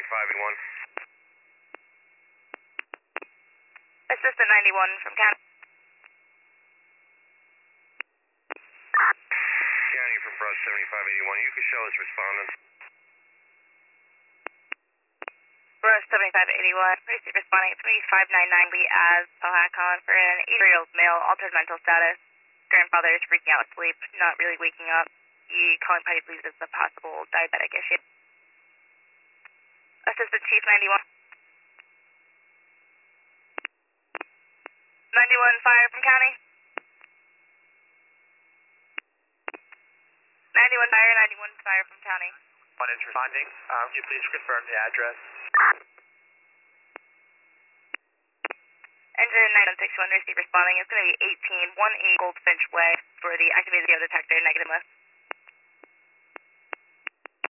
7581. Assistant 91 from County. County from Brush 7581. You can show us respondents. Brush 7581. Receive responding to me 599 Lee as Powhatan for an 8-year-old male, altered mental status. Grandfather is freaking out asleep, not really waking up. He calling Patty believes it's a possible diabetic issue. Assistant Chief 91. 91 fire from County. 91 fire, 91 fire from County. One is responding. Can you please confirm the address? Engine 9161, receive responding. It's going to be 1818 Goldfinch Way for the activated detector, negative list.